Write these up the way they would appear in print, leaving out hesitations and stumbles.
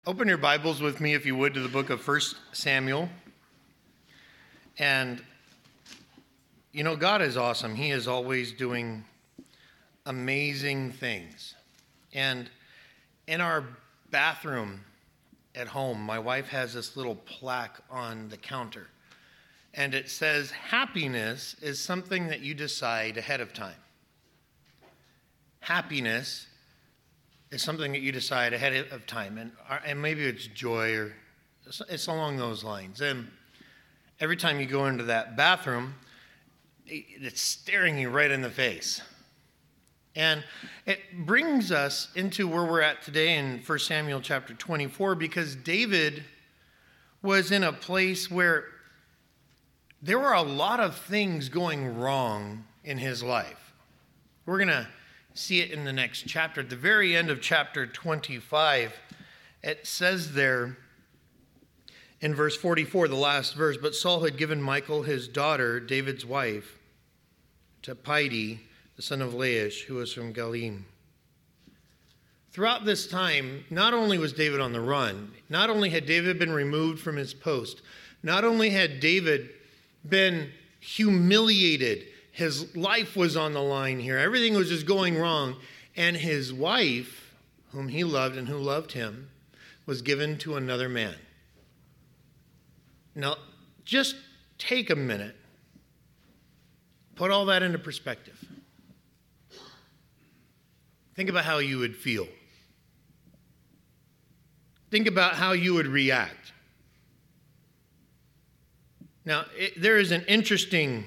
Open your Bibles with me, if you would, to the book of 1 Samuel. And, you know, God is awesome. He is always doing amazing things. And in our bathroom at home, my wife has this little plaque on the counter. And it says, happiness is something that you decide ahead of time. Happiness is something that you decide ahead of time. And maybe it's joy or it's along those lines. And every time you go into that bathroom, it's staring you right in the face. And it brings us into where we're at today in 1 Samuel chapter 24, because David was in a place where there were a lot of things going wrong in his life. We're going to see it in the next chapter. At the very end of chapter 25, it says there in verse 44, the last verse, but Saul had given Michal, his daughter, David's wife, to Pidi, the son of Laish, who was from Galim. Throughout this time, not only was David on the run, not only had David been removed from his post, not only had David been humiliated, his life was on the line here. Everything was just going wrong. And his wife, whom he loved and who loved him, was given to another man. Now, just take a minute. Put all that into perspective. Think about how you would feel. Think about how you would react. Now, there is an interesting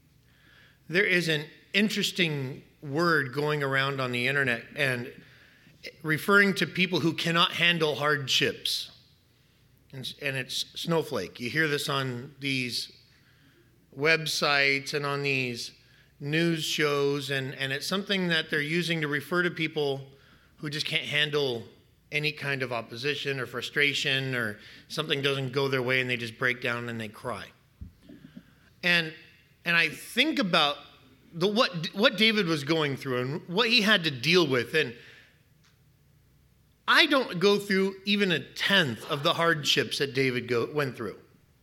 word going around on the internet and referring to people who cannot handle hardships. And it's snowflake. You hear this on these websites and on these news shows, and it's something that they're using to refer to people who just can't handle any kind of opposition or frustration, or something doesn't go their way and they just break down and they cry. And I think about what David was going through and what he had to deal with. And I don't go through even a tenth of the hardships that David went through.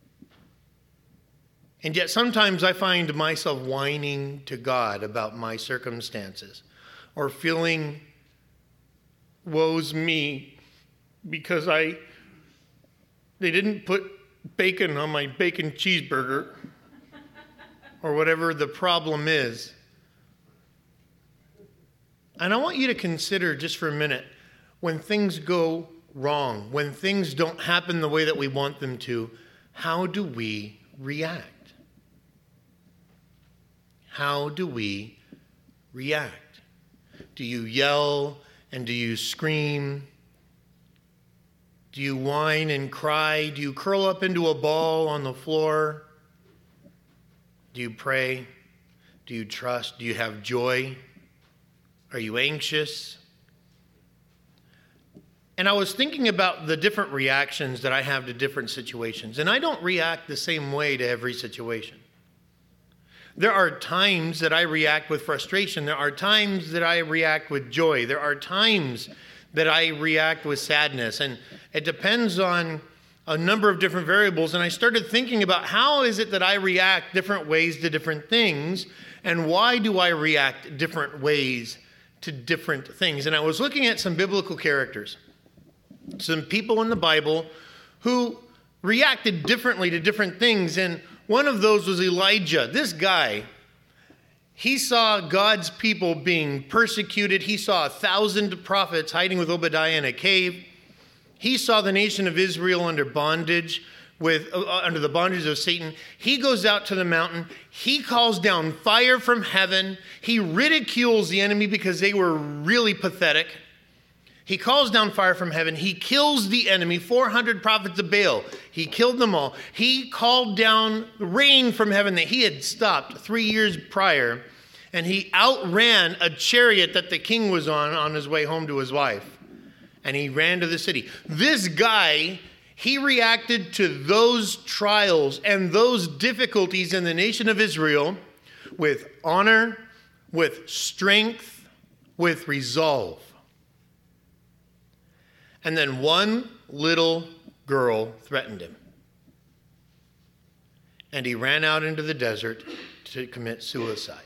And yet sometimes I find myself whining to God about my circumstances, or feeling woe's me because they didn't put bacon on my bacon cheeseburger, or whatever the problem is. And I want you to consider just for a minute, when things go wrong, when things don't happen the way that we want them to, how do we react? How do we react? Do you yell and do you scream? Do you whine and cry? Do you curl up into a ball on the floor? Do you pray? Do you trust? Do you have joy? Are you anxious? And I was thinking about the different reactions that I have to different situations. And I don't react the same way to every situation. There are times that I react with frustration. There are times that I react with joy. There are times that I react with sadness. And it depends on a number of different variables, and I started thinking about how is it that I react different ways to different things, and why do I react different ways to different things? And I was looking at some biblical characters, some people in the Bible who reacted differently to different things, and one of those was Elijah. This guy, he saw God's people being persecuted. He saw 1,000 prophets hiding with Obadiah in a cave. He saw the nation of Israel under bondage, under the bondage of Satan. He goes out to the mountain. He calls down fire from heaven. He ridicules the enemy because they were really pathetic. He calls down fire from heaven. He kills the enemy, 400 prophets of Baal. He killed them all. He called down rain from heaven that he had stopped 3 years prior, and he outran a chariot that the king was on his way home to his wife. And he ran to the city. This guy, he reacted to those trials and those difficulties in the nation of Israel with honor, with strength, with resolve. And then one little girl threatened him. And he ran out into the desert to commit suicide.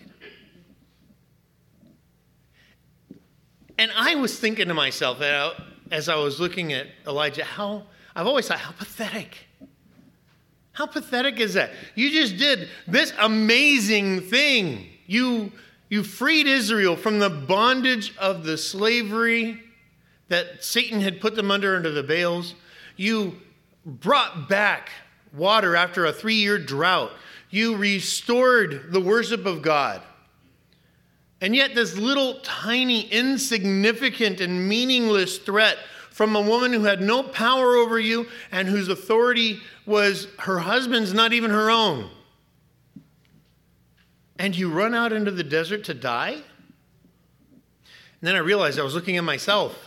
And I was thinking to myself as I was looking at Elijah, I've always thought, how pathetic. How pathetic is that? You just did this amazing thing. You freed Israel from the bondage of the slavery that Satan had put them under the Baals. You brought back water after a 3-year drought. You restored the worship of God. And yet this little tiny, insignificant, and meaningless threat from a woman who had no power over you and whose authority was her husband's, not even her own. And you run out into the desert to die? And then I realized I was looking at myself.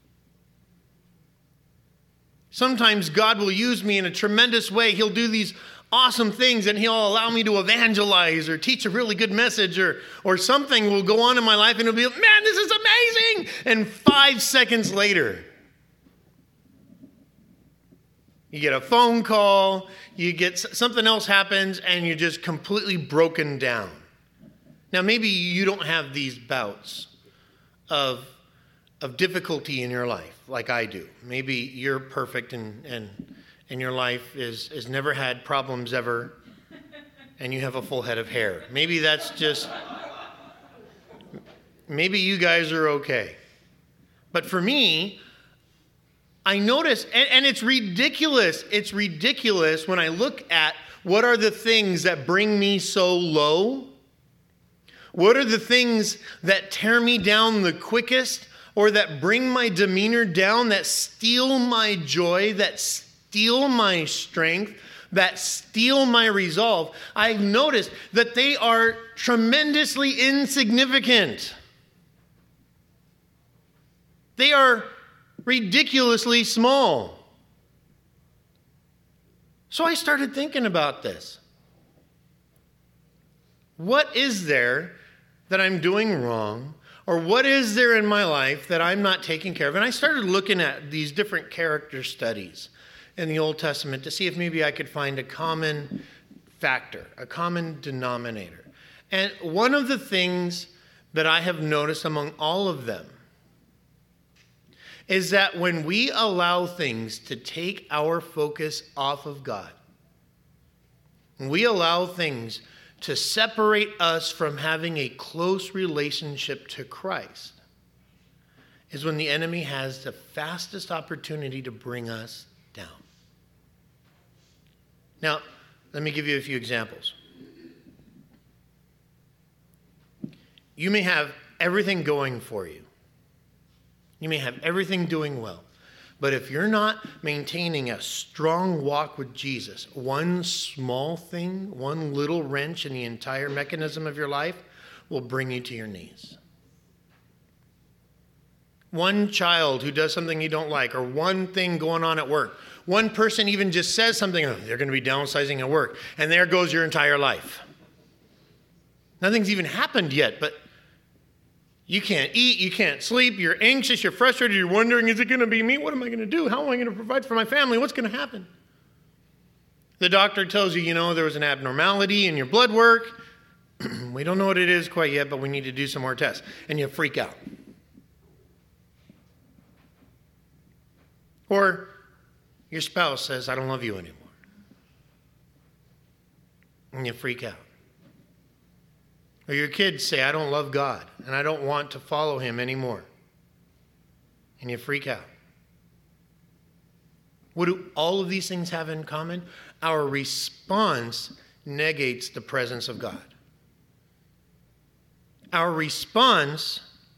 Sometimes God will use me in a tremendous way. He'll do these awesome things and he'll allow me to evangelize or teach a really good message or something will go on in my life and it'll be, man, this is amazing. And 5 seconds later, you get a phone call, you get something else happens, and you're just completely broken down. Now, maybe you don't have these bouts of difficulty in your life like I do. Maybe you're perfect and your life has never had problems ever, and you have a full head of hair. Maybe that's just, maybe you guys are okay. But for me, I notice, and it's ridiculous. It's ridiculous when I look at what are the things that bring me so low. What are the things that tear me down the quickest or that bring my demeanor down, that steal my joy, that steal my strength, that steal my resolve? I've noticed that they are tremendously insignificant. They are ridiculously small. So I started thinking about this. What is there that I'm doing wrong? Or what is there in my life that I'm not taking care of? And I started looking at these different character studies in the Old Testament to see if maybe I could find a common factor, a common denominator. And one of the things that I have noticed among all of them is that when we allow things to take our focus off of God, when we allow things to separate us from having a close relationship to Christ, is when the enemy has the fastest opportunity to bring us down. Now, let me give you a few examples. You may have everything going for you. You may have everything doing well. But if you're not maintaining a strong walk with Jesus, one small thing, one little wrench in the entire mechanism of your life will bring you to your knees. One child who does something you don't like, or one thing going on at work. One person even just says something, oh, they're going to be downsizing at work. And there goes your entire life. Nothing's even happened yet, but you can't eat, you can't sleep, you're anxious, you're frustrated, you're wondering, is it going to be me? What am I going to do? How am I going to provide for my family? What's going to happen? The doctor tells you, there was an abnormality in your blood work. We don't know what it is quite yet, but we need to do some more tests. And you freak out. Or your spouse says, I don't love you anymore. And you freak out. Or your kids say, I don't love God, and I don't want to follow him anymore. And you freak out. What do all of these things have in common? Our response negates the presence of God. Our response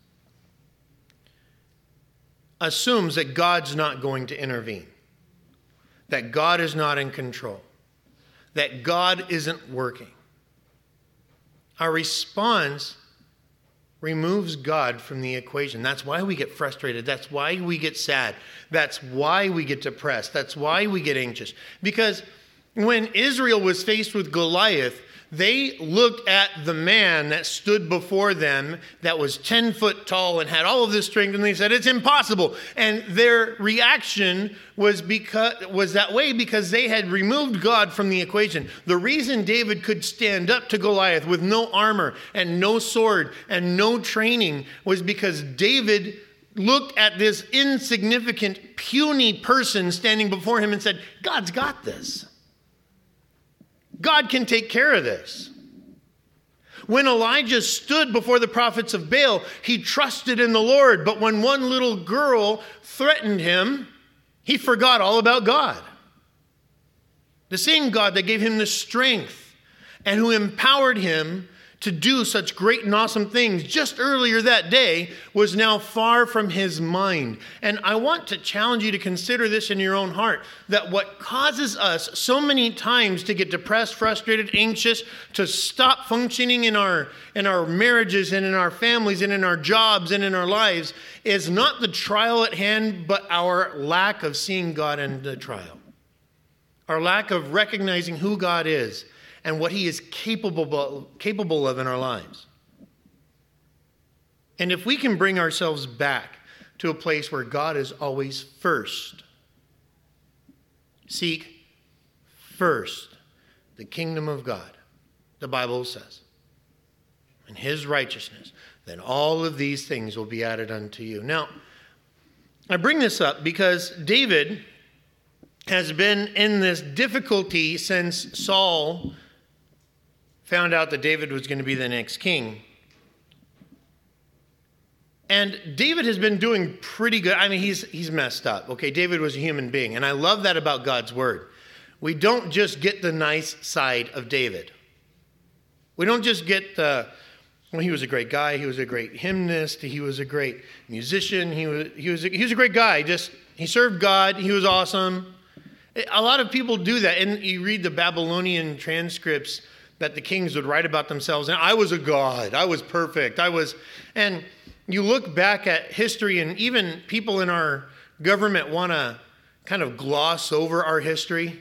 assumes that God's not going to intervene, that God is not in control, that God isn't working. Our response removes God from the equation. That's why we get frustrated. That's why we get sad. That's why we get depressed. That's why we get anxious. Because when Israel was faced with Goliath, they looked at the man that stood before them that was 10 foot tall and had all of this strength, and they said, it's impossible. And their reaction was that way because they had removed God from the equation. The reason David could stand up to Goliath with no armor and no sword and no training was because David looked at this insignificant, puny person standing before him and said, God's got this. God can take care of this. When Elijah stood before the prophets of Baal, he trusted in the Lord. But when one little girl threatened him, he forgot all about God. The same God that gave him the strength and who empowered him to do such great and awesome things just earlier that day was now far from his mind. And I want to challenge you to consider this in your own heart, that what causes us so many times to get depressed, frustrated, anxious, to stop functioning in our marriages and in our families and in our jobs and in our lives is not the trial at hand, but our lack of seeing God in the trial. Our lack of recognizing who God is and what he is capable of in our lives. And if we can bring ourselves back to a place where God is always first, seek first the kingdom of God, the Bible says, and his righteousness, then all of these things will be added unto you. Now, I bring this up because David has been in this difficulty since Saul found out that David was going to be the next king. And David has been doing pretty good. I mean, he's messed up. Okay, David was a human being. And I love that about God's word. We don't just get the nice side of David. We don't just get he was a great guy. He was a great hymnist. He was a great musician. He was a great guy. He served God. He was awesome. A lot of people do that. And you read the Babylonian transcripts that the kings would write about themselves. And I was a god. I was perfect. And you look back at history, and even people in our government want to kind of gloss over our history.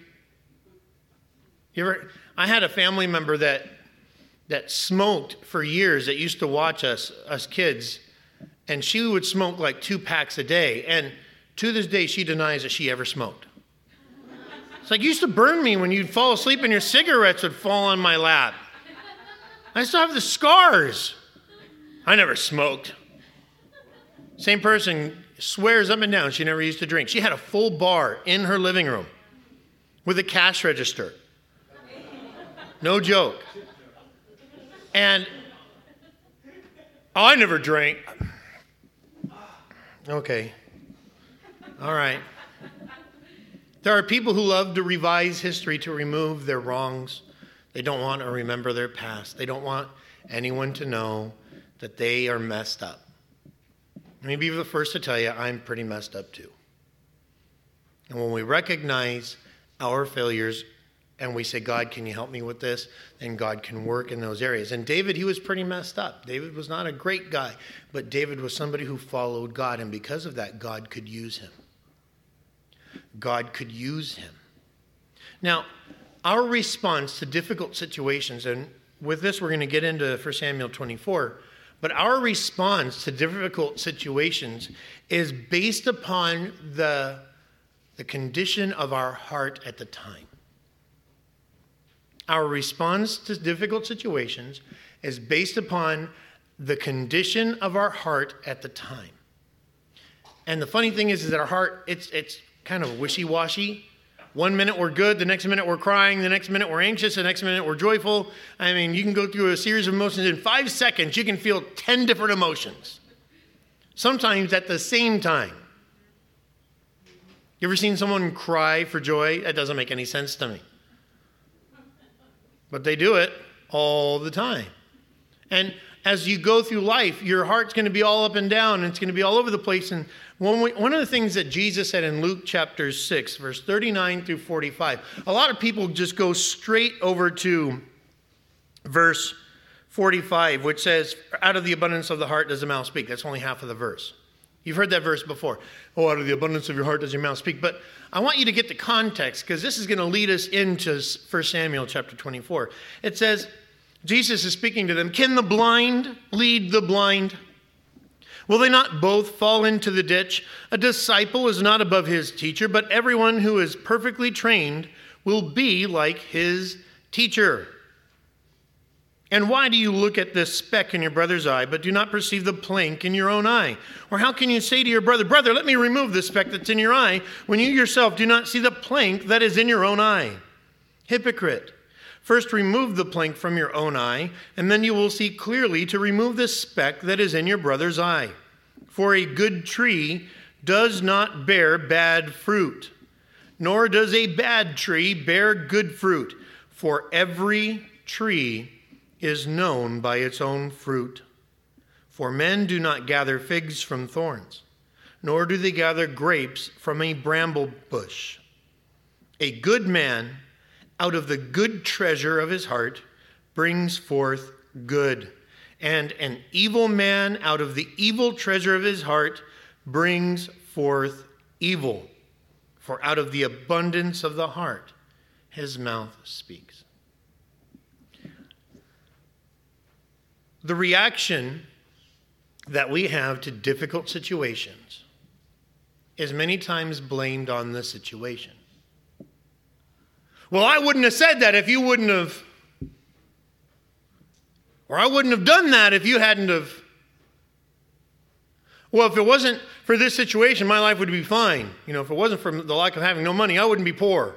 I had a family member that smoked for years that used to watch us kids, and she would smoke like 2 packs a day. And to this day, she denies that she ever smoked. It's like, you used to burn me when you'd fall asleep and your cigarettes would fall on my lap. I still have the scars. I never smoked. Same person swears up and down she never used to drink. She had a full bar in her living room with a cash register. No joke. And I never drank. Okay. All right. There are people who love to revise history to remove their wrongs. They don't want to remember their past. They don't want anyone to know that they are messed up. Let me be the first to tell you, I'm pretty messed up too. And when we recognize our failures and we say, God, can you help me with this? Then God can work in those areas. And David, he was pretty messed up. David was not a great guy, but David was somebody who followed God. And because of that, God could use him. God could use him. Now, our response to difficult situations, and with this we're going to get into 1 Samuel 24, but our response to difficult situations is based upon the condition of our heart at the time. Our response to difficult situations is based upon the condition of our heart at the time. And the funny thing is that our heart, it's kind of wishy-washy. 1 minute we're good, the next minute we're crying, the next minute we're anxious, the next minute we're joyful. I mean, you can go through a series of emotions. In 5 seconds, you can feel 10 different emotions. Sometimes at the same time. You ever seen someone cry for joy? That doesn't make any sense to me. But they do it all the time. And as you go through life, your heart's going to be all up and down, and it's going to be all over the place. And one of the things that Jesus said in Luke chapter 6, verse 39 through 45, a lot of people just go straight over to verse 45, which says, out of the abundance of the heart does the mouth speak. That's only half of the verse. You've heard that verse before. Oh, out of the abundance of your heart does your mouth speak. But I want you to get the context, because this is going to lead us into 1 Samuel chapter 24. It says, Jesus is speaking to them. Can the blind lead the blind? Will they not both fall into the ditch? A disciple is not above his teacher, but everyone who is perfectly trained will be like his teacher. And why do you look at this speck in your brother's eye, but do not perceive the plank in your own eye? Or how can you say to your brother, brother, let me remove the speck that's in your eye, when you yourself do not see the plank that is in your own eye? Hypocrite. First remove the plank from your own eye, and then you will see clearly to remove the speck that is in your brother's eye. For a good tree does not bear bad fruit, nor does a bad tree bear good fruit. For every tree is known by its own fruit. For men do not gather figs from thorns, nor do they gather grapes from a bramble bush. A good man out of the good treasure of his heart brings forth good, and an evil man out of the evil treasure of his heart brings forth evil. For out of the abundance of the heart his mouth speaks. The reaction that we have to difficult situations is many times blamed on the situation. Well, I wouldn't have said that if you wouldn't have, or I wouldn't have done that if you hadn't have. Well, if it wasn't for this situation, my life would be fine. You know, if it wasn't for the lack of having no money, I wouldn't be poor.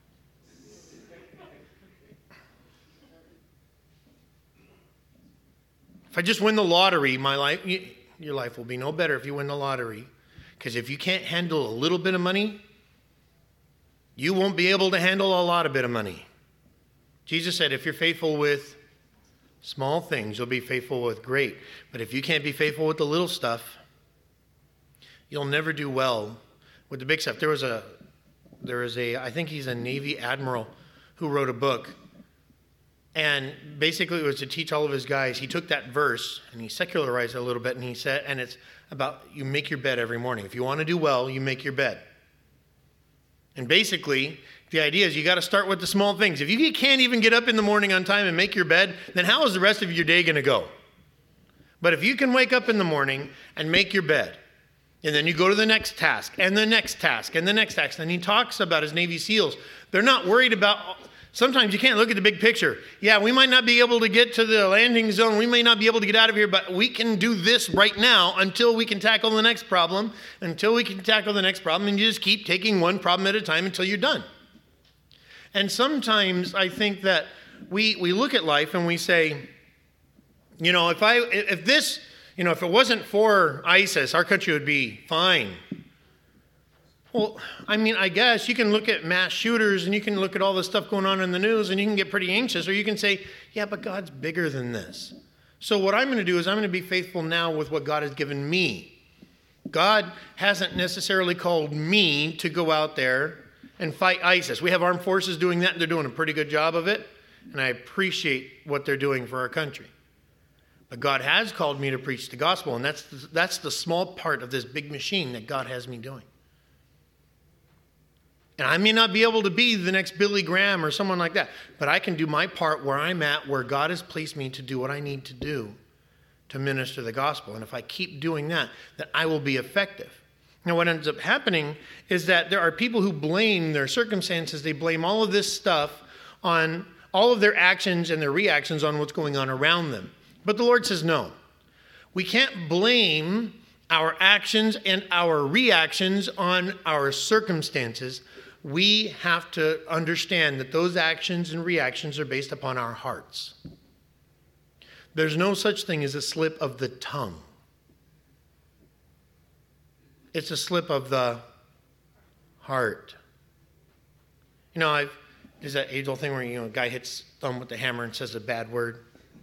If I just win the lottery, your life will be no better if you win the lottery. Because if you can't handle a little bit of money, you won't be able to handle a lot of bit of money. Jesus said, if you're faithful with small things, you'll be faithful with great. But if you can't be faithful with the little stuff, you'll never do well with the big stuff. There was a, I think he's a Navy admiral who wrote a book. And basically it was to teach all of his guys. He took that verse and he secularized it a little bit. And he said, and it's about you make your bed every morning. If you want to do well, you make your bed. And basically, the idea is you got to start with the small things. If you can't even get up in the morning on time and make your bed, then how is the rest of your day going to go? But if you can wake up in the morning and make your bed, and then you go to the next task, and the next task, and the next task, and he talks about his Navy SEALs. They're not worried about, sometimes you can't look at the big picture. Yeah, we might not be able to get to the landing zone. We may not be able to get out of here, but we can do this right now until we can tackle the next problem, and you just keep taking one problem at a time until you're done. And sometimes I think that we look at life and we say, you know, if it wasn't for ISIS, our country would be fine. Well, I mean, I guess you can look at mass shooters and you can look at all the stuff going on in the news and you can get pretty anxious, or you can say, yeah, but God's bigger than this. So what I'm going to do is I'm going to be faithful now with what God has given me. God hasn't necessarily called me to go out there and fight ISIS. We have armed forces doing that, and they're doing a pretty good job of it, and I appreciate what they're doing for our country. But God has called me to preach the gospel, and that's the small part of this big machine that God has me doing. And I may not be able to be the next Billy Graham or someone like that, but I can do my part where I'm at, where God has placed me to do what I need to do to minister the gospel. And if I keep doing that, then I will be effective. Now, what ends up happening is that there are people who blame their circumstances. They blame all of this stuff on all of their actions and their reactions on what's going on around them. But the Lord says, no, we can't blame our actions and our reactions on our circumstances. We have to understand that those actions and reactions are based upon our hearts. There's no such thing as a slip of the tongue. It's a slip of the heart. You know, there's that age-old thing where, you know, a guy hits thumb with the hammer and says a bad word.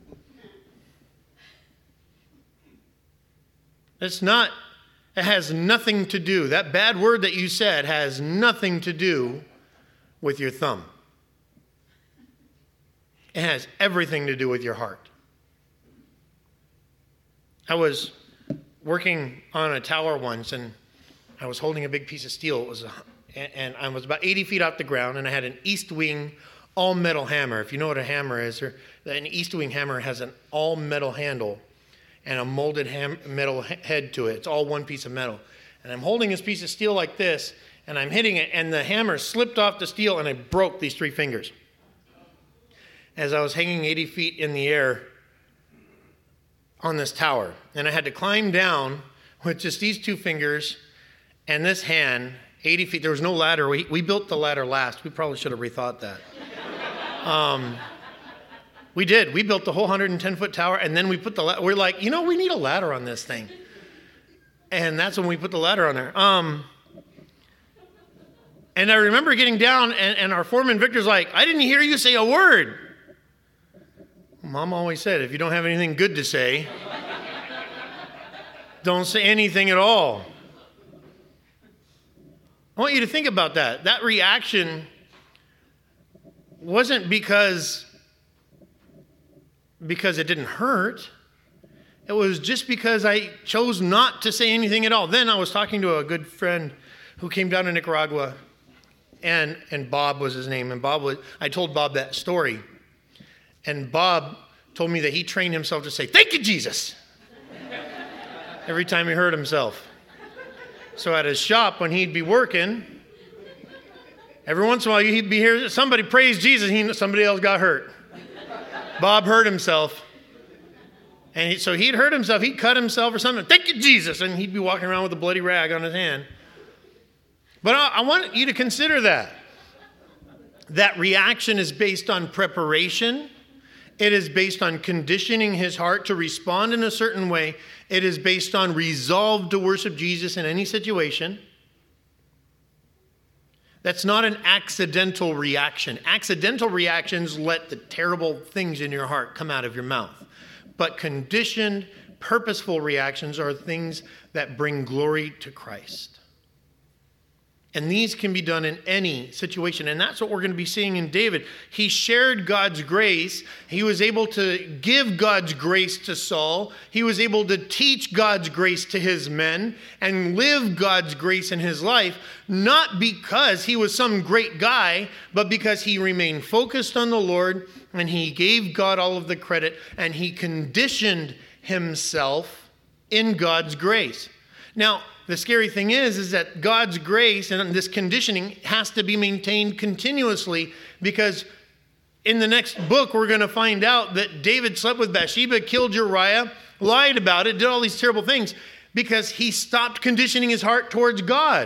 It has nothing to do. That bad word that you said has nothing to do with your thumb. It has everything to do with your heart. I was working on a tower once, and I was holding a big piece of steel. And I was about 80 feet off the ground, and I had an east wing all-metal hammer. If you know what a hammer is, an East Wing hammer has an all-metal handle and a molded metal head to it. It's all one piece of metal. And I'm holding this piece of steel like this, and I'm hitting it, and the hammer slipped off the steel, and I broke these 3 fingers. As I was hanging 80 feet in the air on this tower. And I had to climb down with just these 2 fingers and this hand, 80 feet. There was no ladder. We built the ladder last. We probably should have rethought that. We did. We built the whole 110-foot tower, and then we put the ladder. We're like, we need a ladder on this thing. And that's when we put the ladder on there. And I remember getting down, and our foreman, Victor's like, I didn't hear you say a word. Mom always said, if you don't have anything good to say, don't say anything at all. I want you to think about that. That reaction wasn't because it didn't hurt. It was just because I chose not to say anything at all. Then I was talking to a good friend who came down to Nicaragua, and Bob was his name. And I told Bob that story. And Bob told me that he trained himself to say, "Thank you, Jesus," every time he hurt himself. So at his shop, when he'd be working, every once in a while he'd be here, somebody praised Jesus, somebody else got hurt. Bob hurt himself. And so he'd hurt himself, he'd cut himself or something. "Thank you, Jesus." And he'd be walking around with a bloody rag on his hand. But I want you to consider that. That reaction is based on preparation. It is based on conditioning his heart to respond in a certain way. It is based on resolve to worship Jesus in any situation. That's not an accidental reaction. Accidental reactions let the terrible things in your heart come out of your mouth. But conditioned, purposeful reactions are things that bring glory to Christ. And these can be done in any situation. And that's what we're going to be seeing in David. He shared God's grace. He was able to give God's grace to Saul. He was able to teach God's grace to his men and live God's grace in his life, not because he was some great guy, but because he remained focused on the Lord and he gave God all of the credit and he conditioned himself in God's grace. Now, the scary thing is that God's grace and this conditioning has to be maintained continuously, because in the next book we're going to find out that David slept with Bathsheba, killed Uriah, lied about it, did all these terrible things because he stopped conditioning his heart towards God.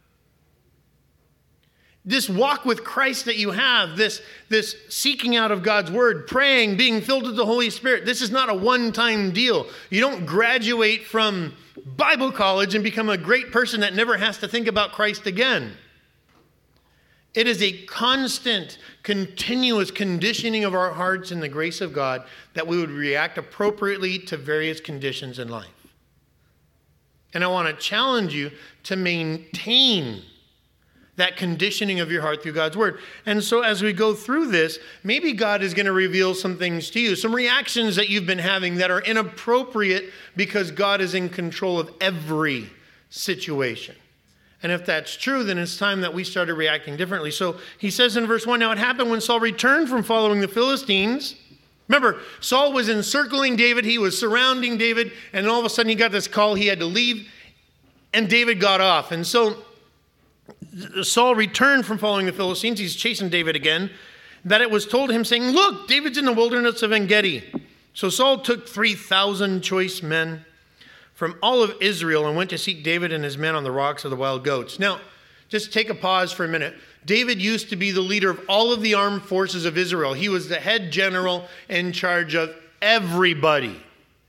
This walk with Christ that you have, this seeking out of God's word, praying, being filled with the Holy Spirit, this is not a one-time deal. You don't graduate from Bible college and become a great person that never has to think about Christ again. It is a constant, continuous conditioning of our hearts in the grace of God that we would react appropriately to various conditions in life. And I want to challenge you to maintain that conditioning of your heart through God's word. And so as we go through this, maybe God is going to reveal some things to you, some reactions that you've been having that are inappropriate because God is in control of every situation. And if that's true, then it's time that we started reacting differently. So he says in verse 1, now it happened when Saul returned from following the Philistines. Remember, Saul was encircling David. He was surrounding David. And then all of a sudden he got this call. He had to leave. And David got off. And so Saul returned from following the Philistines. He's chasing David again. That it was told him, saying, look, David's in the wilderness of En-Gedi. So Saul took 3,000 choice men from all of Israel and went to seek David and his men on the rocks of the wild goats. Now, just take a pause for a minute. David used to be the leader of all of the armed forces of Israel. He was the head general in charge of everybody.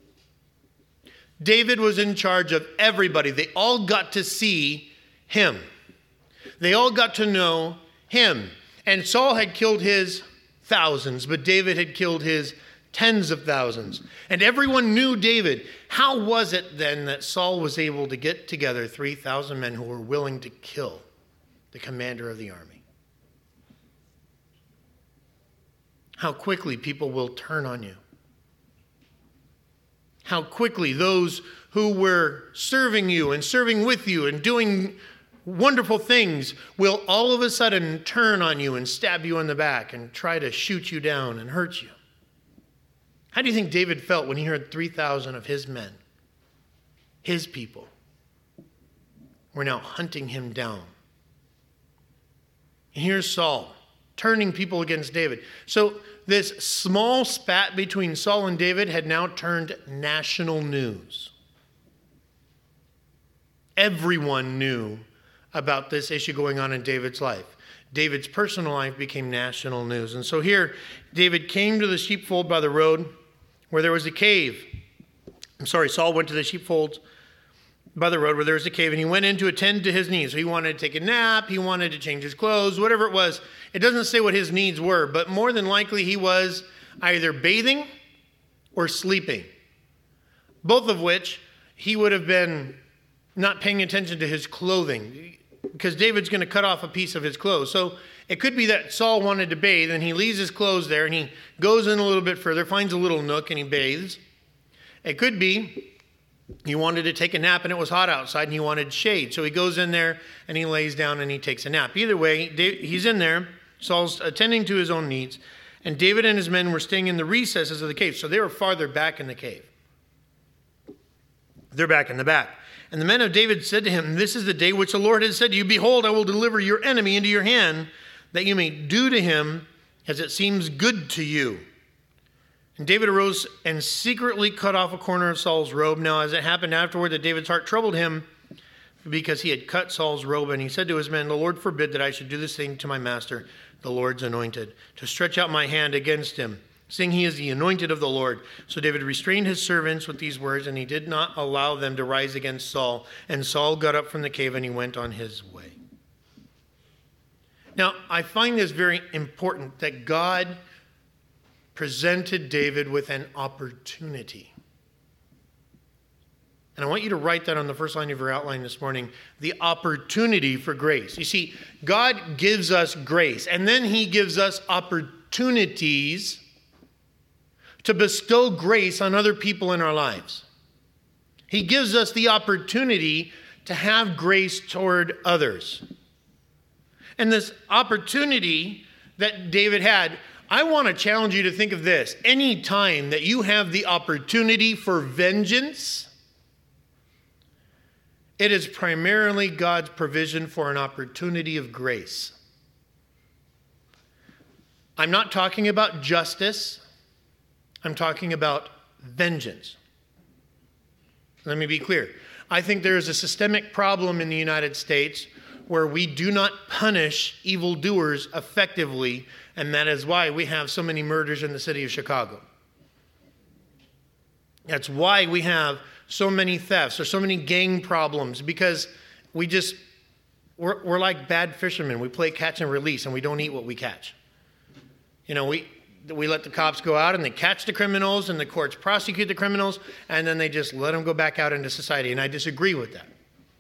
David was in charge of everybody. They all got to see him. They all got to know him. And Saul had killed his thousands, but David had killed his tens of thousands. And everyone knew David. How was it then that Saul was able to get together 3,000 men who were willing to kill the commander of the army? How quickly people will turn on you. How quickly those who were serving you and serving with you and doing wonderful things will all of a sudden turn on you and stab you in the back and try to shoot you down and hurt you. How do you think David felt when he heard 3,000 of his men, his people, were now hunting him down? And here's Saul turning people against David. So this small spat between Saul and David had now turned national news. Everyone knew about this issue going on in David's life. David's personal life became national news. And so here, David came to the sheepfold by the road where there was a cave. Saul went to the sheepfolds by the road where there was a cave, and he went in to attend to his needs. So he wanted to take a nap, he wanted to change his clothes, whatever it was. It doesn't say what his needs were, but more than likely he was either bathing or sleeping, both of which he would have been not paying attention to his clothing, because David's going to cut off a piece of his clothes. So it could be that Saul wanted to bathe, and he leaves his clothes there, and he goes in a little bit further, finds a little nook, and he bathes. It could be he wanted to take a nap, and it was hot outside, and he wanted shade. So he goes in there, and he lays down, and he takes a nap. Either way, he's in there. Saul's attending to his own needs, and David and his men were staying in the recesses of the cave. So they were farther back in the cave. They're back in the back. And the men of David said to him, "This is the day which the Lord has said to you, behold, I will deliver your enemy into your hand, that you may do to him as it seems good to you." And David arose and secretly cut off a corner of Saul's robe. Now, as it happened afterward, that David's heart troubled him because he had cut Saul's robe. And he said to his men, "The Lord forbid that I should do this thing to my master, the Lord's anointed, to stretch out my hand against him, seeing he is the anointed of the Lord." So David restrained his servants with these words, and he did not allow them to rise against Saul. And Saul got up from the cave, and he went on his way. Now, I find this very important, that God presented David with an opportunity. And I want you to write that on the first line of your outline this morning, the opportunity for grace. You see, God gives us grace, and then he gives us opportunities to bestow grace on other people in our lives. He gives us the opportunity to have grace toward others. And this opportunity that David had, I want to challenge you to think of this. Any time that you have the opportunity for vengeance, it is primarily God's provision for an opportunity of grace. I'm not talking about justice. I'm talking about vengeance. Let me be clear. I think there is a systemic problem in the United States where we do not punish evildoers effectively, and that is why we have so many murders in the city of Chicago. That's why we have so many thefts or so many gang problems, because we're like bad fishermen. We play catch and release, and we don't eat what we catch. You know, we let the cops go out and they catch the criminals, and the courts prosecute the criminals, and then they just let them go back out into society. And I disagree with that.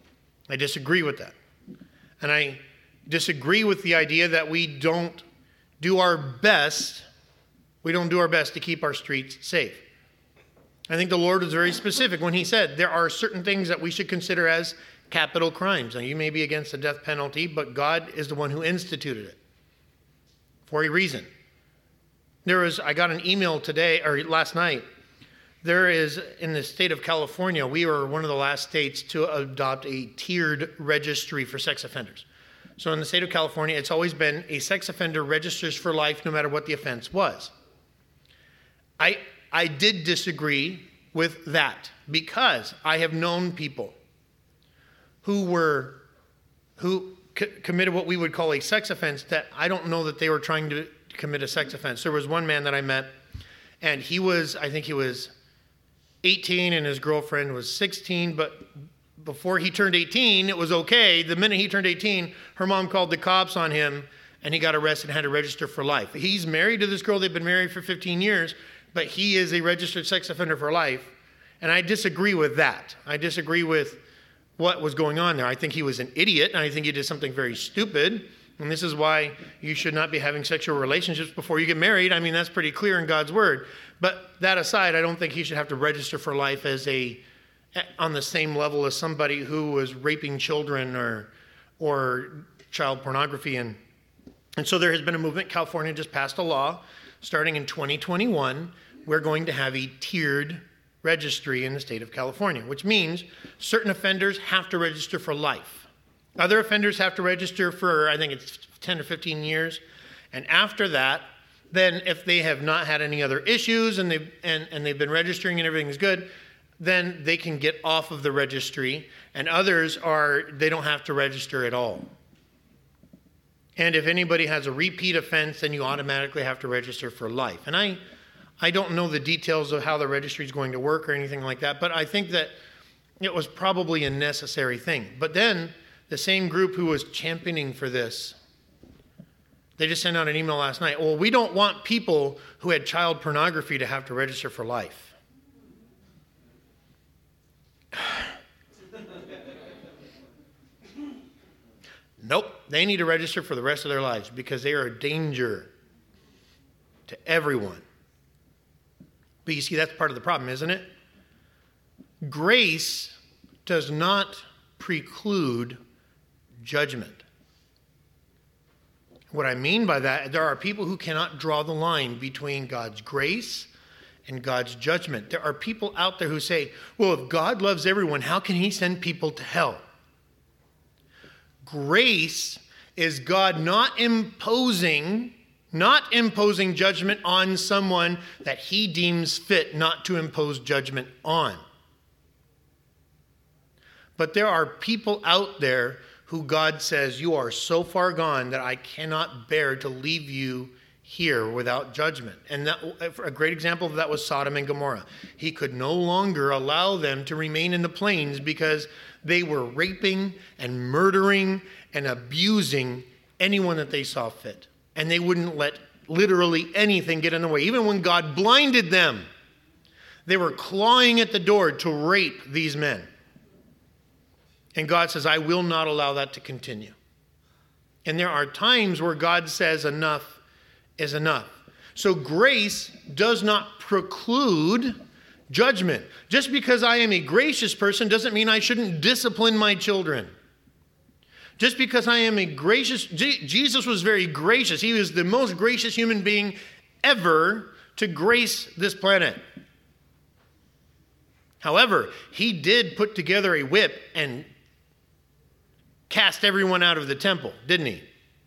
And I disagree with the idea that we don't do our best to keep our streets safe. I think the Lord was very specific when he said there are certain things that we should consider as capital crimes. Now, you may be against the death penalty, but God is the one who instituted it for a reason. I got an email last night. There is, in the state of California, we are one of the last states to adopt a tiered registry for sex offenders. So in the state of California, it's always been a sex offender registers for life no matter what the offense was. I did disagree with that because I have known people who committed what we would call a sex offense that I don't know that they were trying to commit a sex offense. There was one man that I met, and I think he was 18 and his girlfriend was 16, but before he turned 18, it was okay. The minute he turned 18, her mom called the cops on him, and he got arrested and had to register for life. He's married to this girl. They've been married for 15 years, but he is a registered sex offender for life, and I disagree with that. I disagree with what was going on there. I think he was an idiot, and I think he did something very stupid, and this is why you should not be having sexual relationships before you get married. I mean, that's pretty clear in God's word. But that aside, I don't think he should have to register for life on the same level as somebody who was raping children or child pornography. And so there has been a movement. California just passed a law. Starting in 2021, we're going to have a tiered registry in the state of California, which means certain offenders have to register for life. Other offenders have to register for, I think it's 10 or 15 years. And after that, then if they have not had any other issues and they've been registering and everything's good, then they can get off of the registry. And others they don't have to register at all. And if anybody has a repeat offense, then you automatically have to register for life. And I don't know the details of how the registry is going to work or anything like that, but I think that it was probably a necessary thing. But then the same group who was championing for this, they just sent out an email last night. Well, we don't want people who had child pornography to have to register for life. Nope, they need to register for the rest of their lives because they are a danger to everyone. But you see, that's part of the problem, isn't it? Grace does not preclude judgment. What I mean by that, there are people who cannot draw the line between God's grace and God's judgment. There are people out there who say, well, if God loves everyone, how can he send people to hell? Grace is God not imposing judgment on someone that he deems fit not to impose judgment on. But there are people out there who God says, you are so far gone that I cannot bear to leave you here without judgment. And a great example of that was Sodom and Gomorrah. He could no longer allow them to remain in the plains because they were raping and murdering and abusing anyone that they saw fit. And they wouldn't let literally anything get in the way. Even when God blinded them, they were clawing at the door to rape these men. And God says, I will not allow that to continue. And there are times where God says enough is enough. So grace does not preclude judgment. Just because I am a gracious person doesn't mean I shouldn't discipline my children. Just because I am a gracious, Jesus was very gracious. He was the most gracious human being ever to grace this planet. However, he did put together a whip and cast everyone out of the temple, didn't he?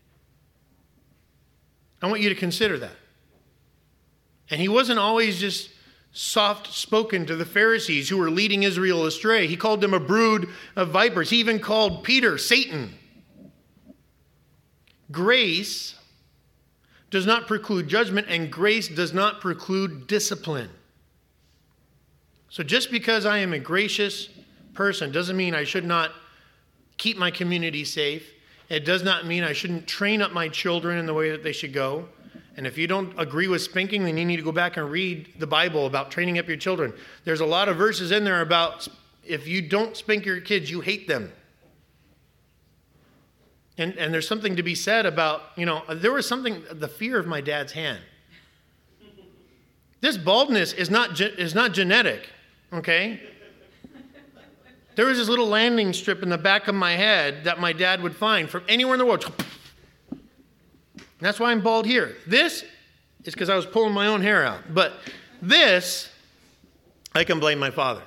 I want you to consider that. And he wasn't always just soft-spoken to the Pharisees who were leading Israel astray. He called them a brood of vipers. He even called Peter Satan. Grace does not preclude judgment, and grace does not preclude discipline. So just because I am a gracious person doesn't mean I should not keep my community safe. It does not mean I shouldn't train up my children in the way that they should go. And if you don't agree with spanking, then you need to go back and read the Bible about training up your children. There's a lot of verses in there about if you don't spank your kids, you hate them. And there's something to be said about, there was something, the fear of my dad's hand. This baldness is not genetic, okay? There was this little landing strip in the back of my head that my dad would find from anywhere in the world. And that's why I'm bald here. This is because I was pulling my own hair out. But this, I can blame my father.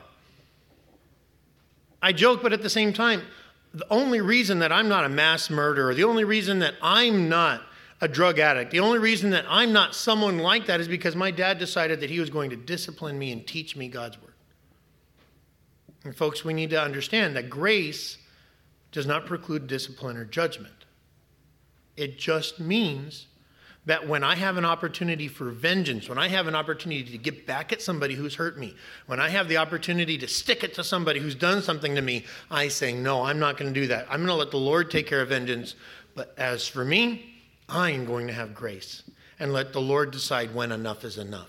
I joke, but at the same time, the only reason that I'm not a mass murderer, the only reason that I'm not a drug addict, the only reason that I'm not someone like that is because my dad decided that he was going to discipline me and teach me God's word. And folks, we need to understand that grace does not preclude discipline or judgment. It just means that when I have an opportunity for vengeance, when I have an opportunity to get back at somebody who's hurt me, when I have the opportunity to stick it to somebody who's done something to me, I say, no, I'm not going to do that. I'm going to let the Lord take care of vengeance. But as for me, I'm going to have grace and let the Lord decide when enough is enough.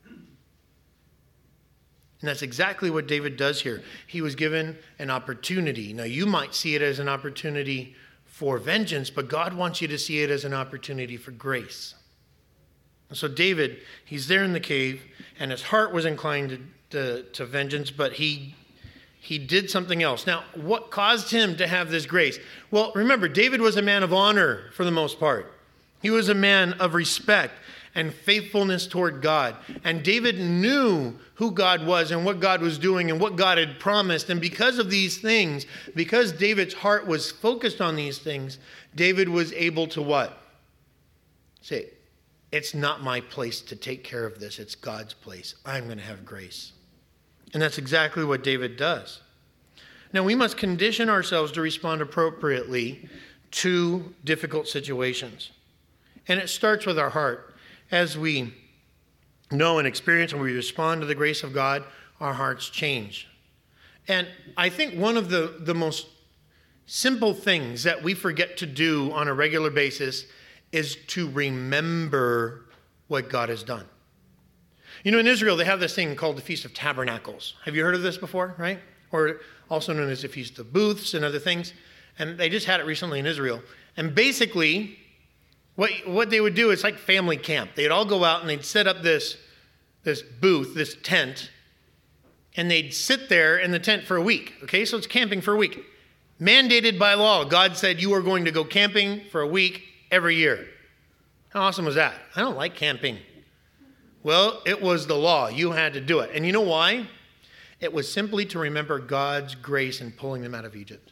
And that's exactly what David does here. He was given an opportunity. Now, you might see it as an opportunity for vengeance, but God wants you to see it as an opportunity for grace. And so David, he's there in the cave, and his heart was inclined to vengeance, but he he did something else. Now, what caused him to have this grace? Well, remember, David was a man of honor for the most part. He was a man of respect and faithfulness toward God. And David knew who God was and what God was doing and what God had promised. And because of these things, because David's heart was focused on these things, David was able to what? Say, it's not my place to take care of this. It's God's place. I'm going to have grace. And that's exactly what David does. Now, we must condition ourselves to respond appropriately to difficult situations. And it starts with our heart. As we know and experience and we respond to the grace of God, our hearts change. And I think one of the most simple things that we forget to do on a regular basis is to remember what God has done. You know, in Israel, they have this thing called the Feast of Tabernacles. Have you heard of this before, right? Or also known as the Feast of Booths and other things. And they just had it recently in Israel. And basically, what they would do is like family camp. They'd all go out and they'd set up this booth, this tent, and they'd sit there in the tent for a week. Okay, so it's camping for a week. Mandated by law. God said you are going to go camping for a week every year. How awesome was that? I don't like camping. Well, it was the law. You had to do it. And you know why? It was simply to remember God's grace in pulling them out of Egypt.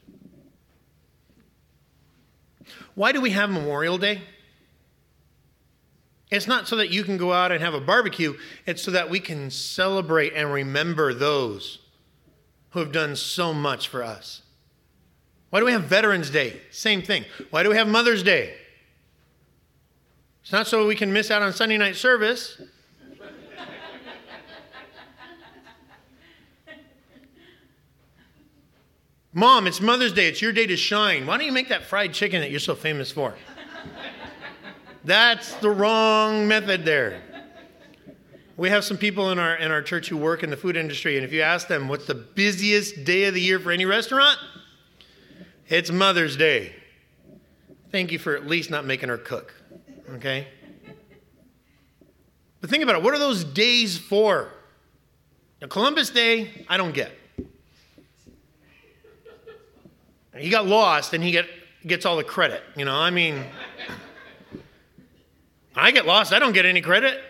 Why do we have Memorial Day? It's not so that you can go out and have a barbecue. It's so that we can celebrate and remember those who have done so much for us. Why do we have Veterans Day? Same thing. Why do we have Mother's Day? It's not so we can miss out on Sunday night service. Mom, it's Mother's Day. It's your day to shine. Why don't you make that fried chicken that you're so famous for? That's the wrong method there. We have some people in our church who work in the food industry, and if you ask them what's the busiest day of the year for any restaurant, it's Mother's Day. Thank you for at least not making her cook, okay? But think about it. What are those days for? Now, Columbus Day, I don't get. He got lost, and he gets all the credit. You know, I mean, I get lost. I don't get any credit.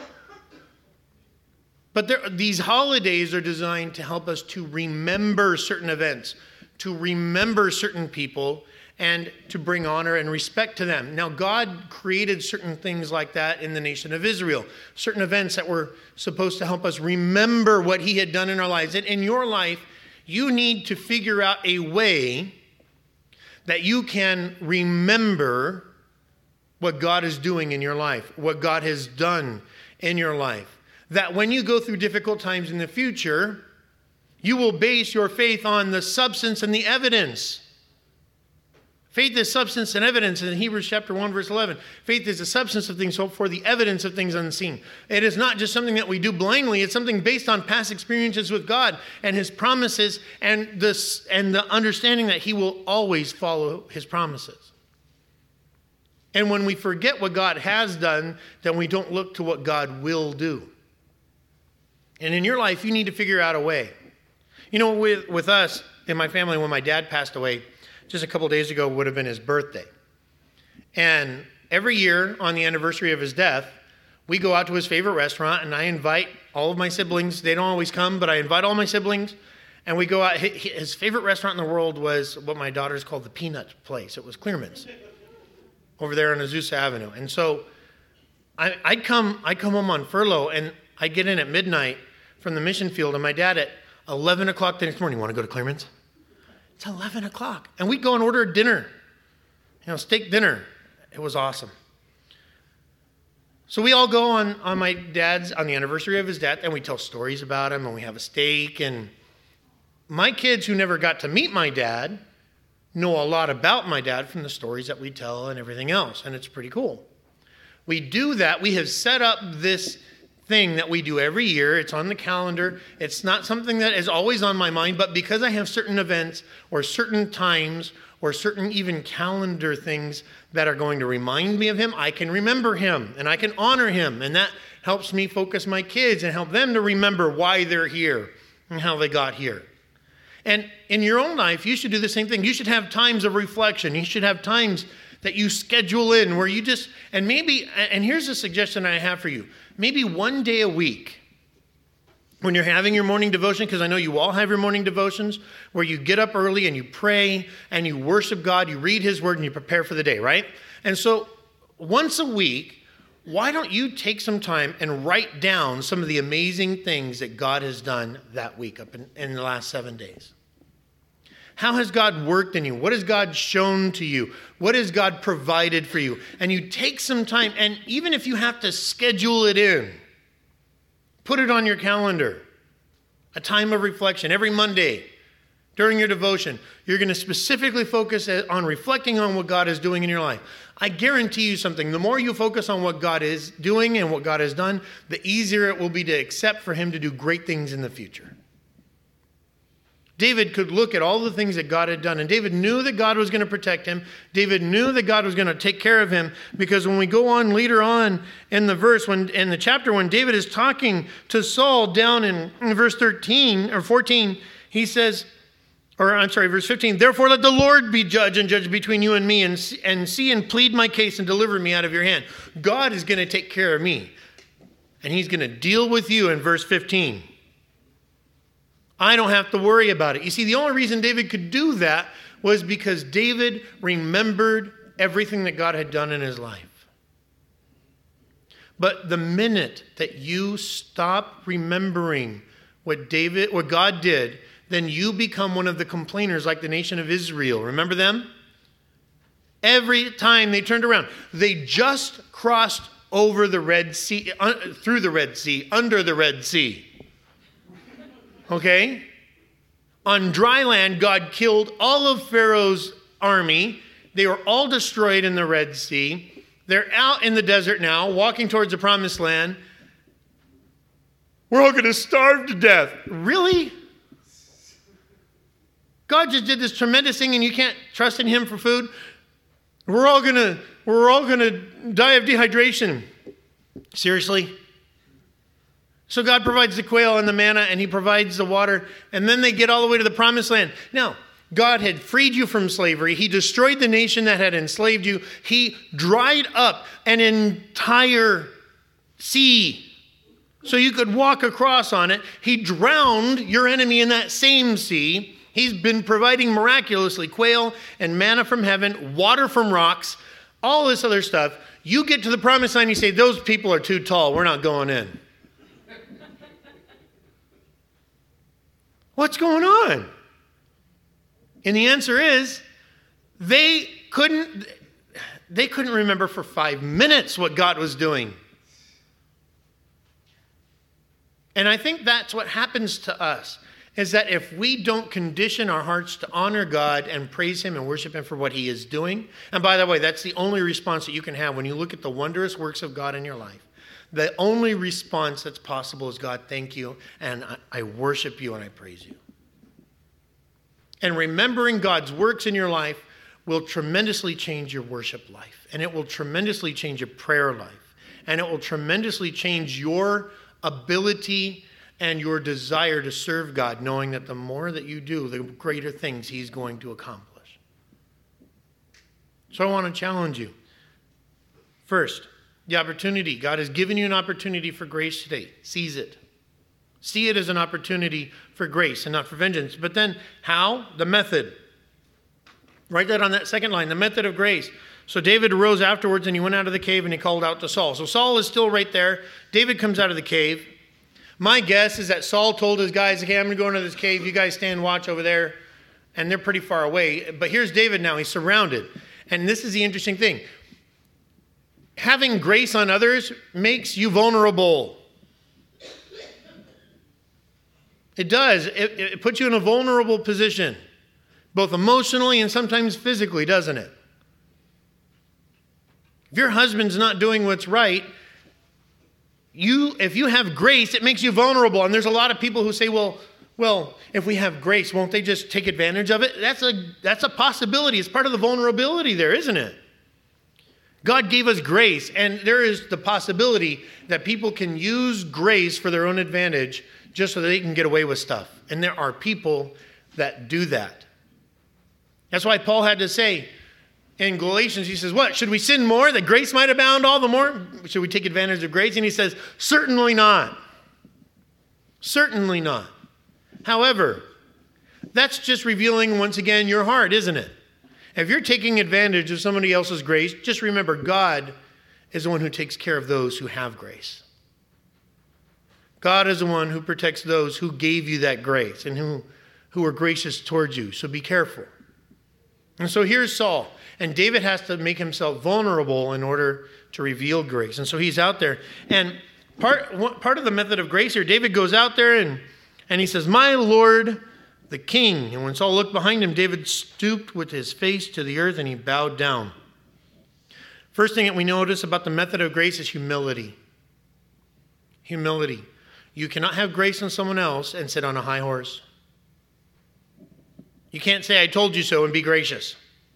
But these holidays are designed to help us to remember certain events, to remember certain people, and to bring honor and respect to them. Now, God created certain things like that in the nation of Israel, certain events that were supposed to help us remember what he had done in our lives. And in your life, you need to figure out a way that you can remember what God is doing in your life, what God has done in your life. That when you go through difficult times in the future, you will base your faith on the substance and the evidence. Faith is substance and evidence in Hebrews chapter 1, verse 11. Faith is the substance of things hoped for, the evidence of things unseen. It is not just something that we do blindly. It's something based on past experiences with God and his promises and the understanding that he will always follow his promises. And when we forget what God has done, then we don't look to what God will do. And in your life, you need to figure out a way. You know, with us, in my family, when my dad passed away, just a couple days ago would have been his birthday. And every year on the anniversary of his death, we go out to his favorite restaurant, and I invite all of my siblings. They don't always come, but I invite all my siblings, and we go out. His favorite restaurant in the world was what my daughters called the Peanut Place. It was Clearman's over there on Azusa Avenue. And so I'd come home on furlough, and I'd get in at midnight from the mission field, and my dad at 11 o'clock the next morning, "Want to go to Clearman's?" It's 11 o'clock. And we'd go and order dinner, steak dinner. It was awesome. So we all go on the anniversary of his death, and we tell stories about him, and we have a steak. And my kids who never got to meet my dad know a lot about my dad from the stories that we tell and everything else, and it's pretty cool. We do that. We have set up this thing that we do every year. It's on the calendar. It's not something that is always on my mind, but because I have certain events or certain times or certain even calendar things that are going to remind me of him, I can remember him and I can honor him. And that helps me focus my kids and help them to remember why they're here and how they got here. And in your own life, you should do the same thing. You should have times of reflection. You should have times that you schedule in where you just, and here's a suggestion I have for you. Maybe one day a week when you're having your morning devotion, because I know you all have your morning devotions, where you get up early and you pray and you worship God, you read his word and you prepare for the day, right? And so once a week, why don't you take some time and write down some of the amazing things that God has done that week up in the last 7 days? How has God worked in you? What has God shown to you? What has God provided for you? And you take some time, and even if you have to schedule it in, put it on your calendar, a time of reflection every Monday during your devotion. You're going to specifically focus on reflecting on what God is doing in your life. I guarantee you something. The more you focus on what God is doing and what God has done, the easier it will be to accept for him to do great things in the future. David could look at all the things that God had done, and David knew that God was going to protect him. David knew that God was going to take care of him, because when we go on later on in the verse, in the chapter, when David is talking to Saul down in verse 13 or 14, he says, verse 15, therefore let the Lord be judge and judge between you and me, and see and plead my case and deliver me out of your hand. God is going to take care of me, and he's going to deal with you in verse 15. I don't have to worry about it. You see, the only reason David could do that was because David remembered everything that God had done in his life. But the minute that you stop remembering what God did, then you become one of the complainers like the nation of Israel. Remember them? Every time they turned around, they just crossed over the Red Sea, through the Red Sea, under the Red Sea. Okay? On dry land, God killed all of Pharaoh's army. They were all destroyed in the Red Sea. They're out in the desert now, walking towards the promised land. We're all going to starve to death. Really? God just did this tremendous thing and you can't trust in him for food? We're all going to die of dehydration. Seriously? So God provides the quail and the manna, and he provides the water, and then they get all the way to the promised land. Now, God had freed you from slavery. He destroyed the nation that had enslaved you. He dried up an entire sea so you could walk across on it. He drowned your enemy in that same sea. He's been providing miraculously quail and manna from heaven, water from rocks, all this other stuff. You get to the promised land, you say, those people are too tall. We're not going in. What's going on? And the answer is, they couldn't remember for 5 minutes what God was doing. And I think that's what happens to us, is that if we don't condition our hearts to honor God and praise him and worship him for what he is doing, and by the way, that's the only response that you can have when you look at the wondrous works of God in your life. The only response that's possible is, God, thank you, and I worship you and I praise you. And remembering God's works in your life will tremendously change your worship life, and it will tremendously change your prayer life, and it will tremendously change your ability and your desire to serve God, knowing that the more that you do, the greater things he's going to accomplish. So I want to challenge you. First, the opportunity. God has given you an opportunity for grace today. Seize it. See it as an opportunity for grace and not for vengeance. But then how? The method. Write that on that second line, the method of grace. So David arose afterwards and he went out of the cave and he called out to Saul. So Saul is still right there. David comes out of the cave. My guess is that Saul told his guys, okay, I'm going to go into this cave. You guys stand watch over there. And they're pretty far away. But here's David now. He's surrounded. And this is the interesting thing. Having grace on others makes you vulnerable. It does. It puts you in a vulnerable position, both emotionally and sometimes physically, doesn't it? If your husband's not doing what's right, if you have grace, it makes you vulnerable. And there's a lot of people who say, well, if we have grace, won't they just take advantage of it? That's a possibility. It's part of the vulnerability there, isn't it? God gave us grace, and there is the possibility that people can use grace for their own advantage just so that they can get away with stuff. And there are people that do that. That's why Paul had to say in Galatians, he says, what? Should we sin more that grace might abound all the more? Should we take advantage of grace? And he says, certainly not. Certainly not. However, that's just revealing once again your heart, isn't it? If you're taking advantage of somebody else's grace, just remember God is the one who takes care of those who have grace. God is the one who protects those who gave you that grace and who are gracious towards you. So be careful. And so here's Saul. And David has to make himself vulnerable in order to reveal grace. And so he's out there. And part of the method of grace here, David goes out there and he says, my Lord, the king. And when Saul looked behind him, David stooped with his face to the earth and he bowed down. First thing that we notice about the method of grace is humility. Humility. You cannot have grace on someone else and sit on a high horse. You can't say, I told you so, and be gracious.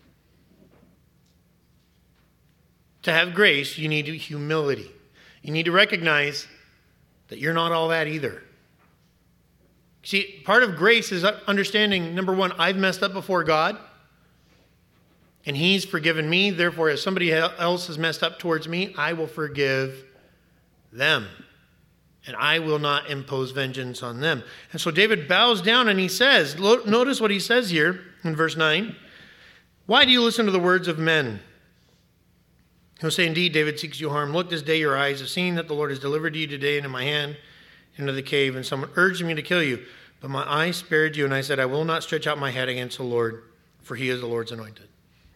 To have grace, you need humility. You need to recognize that you're not all that either. See, part of grace is understanding, number one, I've messed up before God, and he's forgiven me. Therefore, if somebody else has messed up towards me, I will forgive them. And I will not impose vengeance on them. And so David bows down and he says, notice what he says here in verse 9. Why do you listen to the words of men? He'll say, indeed, David seeks you harm. Look, this day your eyes have seen that the Lord has delivered you today into my hand, into the cave, and someone urged me to kill you. But my eye spared you, and I said, I will not stretch out my head against the Lord, for he is the Lord's anointed.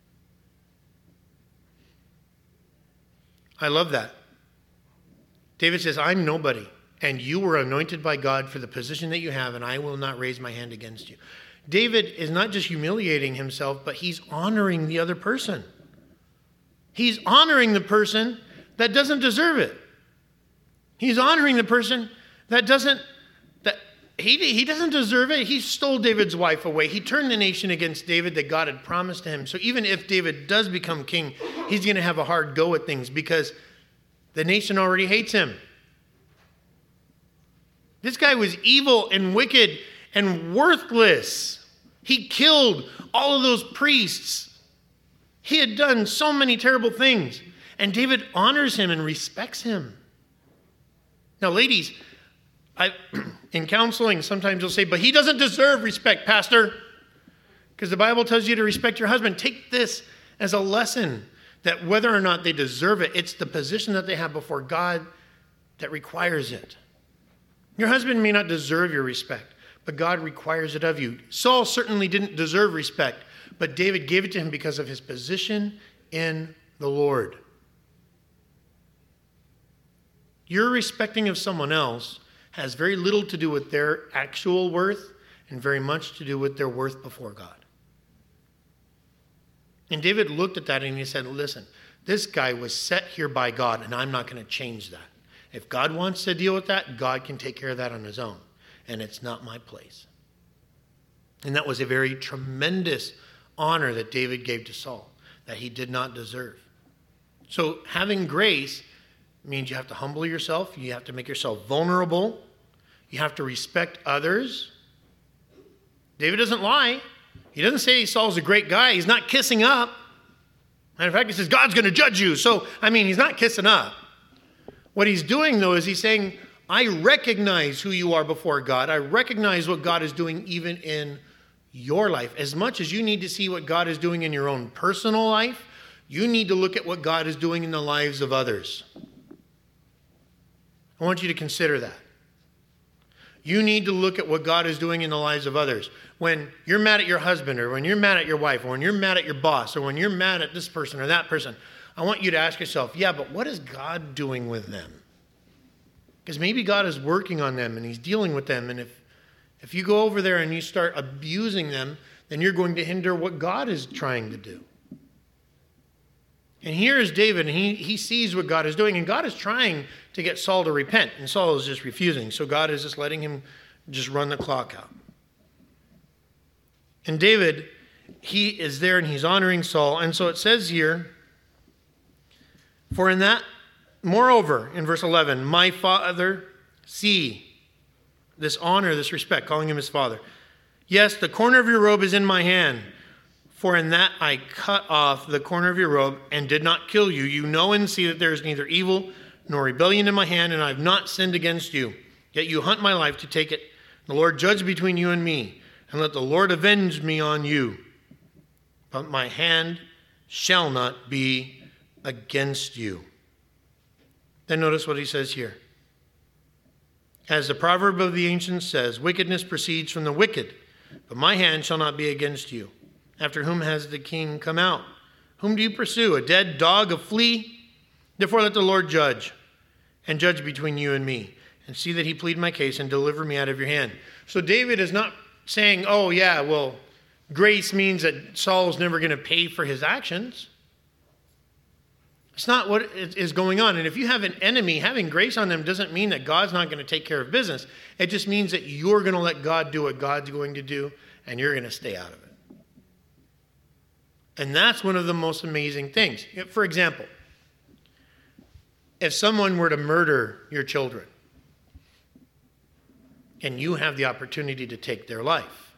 I love that. David says, I'm nobody. And you were anointed by God for the position that you have, and I will not raise my hand against you. David is not just humiliating himself, but he's honoring the other person. He's honoring the person that doesn't deserve it. He's honoring the person that he doesn't deserve it. He stole David's wife away. He turned the nation against David that God had promised to him. So even if David does become king, he's going to have a hard go at things because the nation already hates him. This guy was evil and wicked and worthless. He killed all of those priests. He had done so many terrible things. And David honors him and respects him. Now, ladies, in counseling, sometimes you'll say, but he doesn't deserve respect, Pastor. Because the Bible tells you to respect your husband. Take this as a lesson that whether or not they deserve it, it's the position that they have before God that requires it. Your husband may not deserve your respect, but God requires it of you. Saul certainly didn't deserve respect, but David gave it to him because of his position in the Lord. Your respecting of someone else has very little to do with their actual worth and very much to do with their worth before God. And David looked at that and he said, listen, this guy was set here by God and I'm not going to change that. If God wants to deal with that, God can take care of that on his own. And it's not my place. And that was a very tremendous honor that David gave to Saul that he did not deserve. So having grace means you have to humble yourself. You have to make yourself vulnerable. You have to respect others. David doesn't lie. He doesn't say Saul's a great guy. He's not kissing up. Matter of fact, he says, God's going to judge you. So, he's not kissing up. What he's doing, though, is he's saying, I recognize who you are before God. I recognize what God is doing even in your life. As much as you need to see what God is doing in your own personal life, you need to look at what God is doing in the lives of others. I want you to consider that. You need to look at what God is doing in the lives of others. When you're mad at your husband, or when you're mad at your wife, or when you're mad at your boss, or when you're mad at this person or that person, I want you to ask yourself, yeah, but what is God doing with them? Because maybe God is working on them and he's dealing with them. And if you go over there and you start abusing them, then you're going to hinder what God is trying to do. And here is David, and he sees what God is doing. And God is trying to get Saul to repent. And Saul is just refusing. So God is just letting him just run the clock out. And David, he is there and he's honoring Saul. And so it says here, for in that, moreover, in verse 11, my father, see, this honor, this respect, calling him his father. Yes, the corner of your robe is in my hand. For in that I cut off the corner of your robe and did not kill you. You know and see that there is neither evil nor rebellion in my hand, and I have not sinned against you. Yet you hunt my life to take it. The Lord judge between you and me, and let the Lord avenge me on you. But my hand shall not be against you. Then notice what he says here. As the proverb of the ancients says, wickedness proceeds from the wicked, but my hand shall not be against you. After whom has the king come out? Whom do you pursue? A dead dog, a flea? Therefore let the Lord judge, and judge between you and me, and see that he plead my case and deliver me out of your hand. So David is not saying, oh yeah, well, grace means that Saul's never going to pay for his actions. It's not what is going on. And if you have an enemy, having grace on them doesn't mean that God's not going to take care of business. It just means that you're going to let God do what God's going to do, and you're going to stay out of it. And that's one of the most amazing things. For example, if someone were to murder your children, and you have the opportunity to take their life,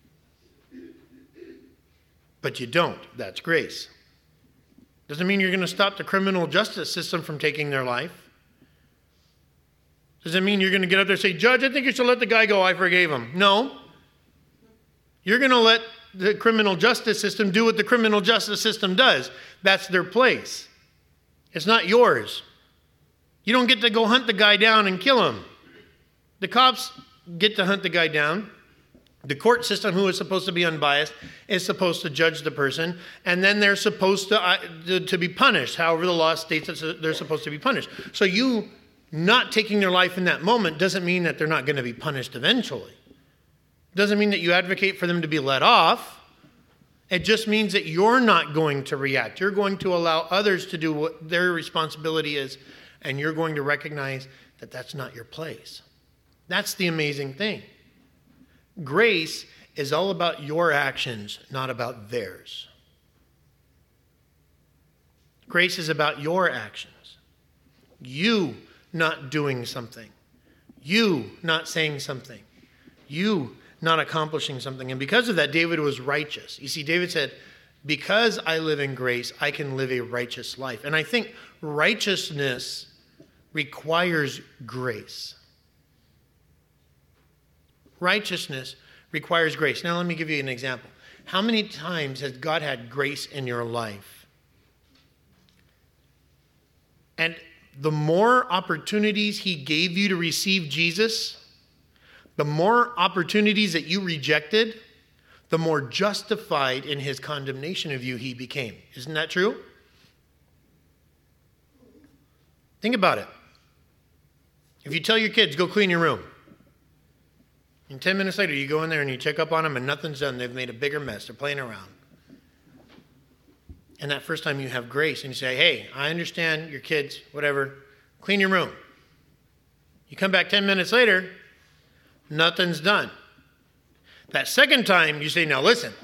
but you don't, that's grace. Doesn't mean you're going to stop the criminal justice system from taking their life. Doesn't mean you're going to get up there and say, Judge, I think you should let the guy go. I forgave him. No. You're going to let the criminal justice system do what the criminal justice system does. That's their place. It's not yours. You don't get to go hunt the guy down and kill him. The cops get to hunt the guy down. The court system, who is supposed to be unbiased, is supposed to judge the person, and then they're supposed to be punished. However, the law states that they're supposed to be punished. So you not taking their life in that moment doesn't mean that they're not going to be punished eventually. Doesn't mean that you advocate for them to be let off. It just means that you're not going to react. You're going to allow others to do what their responsibility is, and you're going to recognize that that's not your place. That's the amazing thing. Grace is all about your actions, not about theirs. Grace is about your actions. You not doing something. You not saying something. You not accomplishing something. And because of that, David was righteous. You see, David said, because I live in grace, I can live a righteous life. And I think righteousness requires grace. Righteousness requires grace. Now, let me give you an example. How many times has God had grace in your life? And the more opportunities he gave you to receive Jesus, the more opportunities that you rejected, the more justified in his condemnation of you he became. Isn't that true? Think about it. If you tell your kids, go clean your room, and 10 minutes later, you go in there and you check up on them and nothing's done. They've made a bigger mess. They're playing around. And that first time you have grace and you say, hey, I understand your kids, whatever, clean your room. You come back 10 minutes later, nothing's done. That second time, you say, now listen,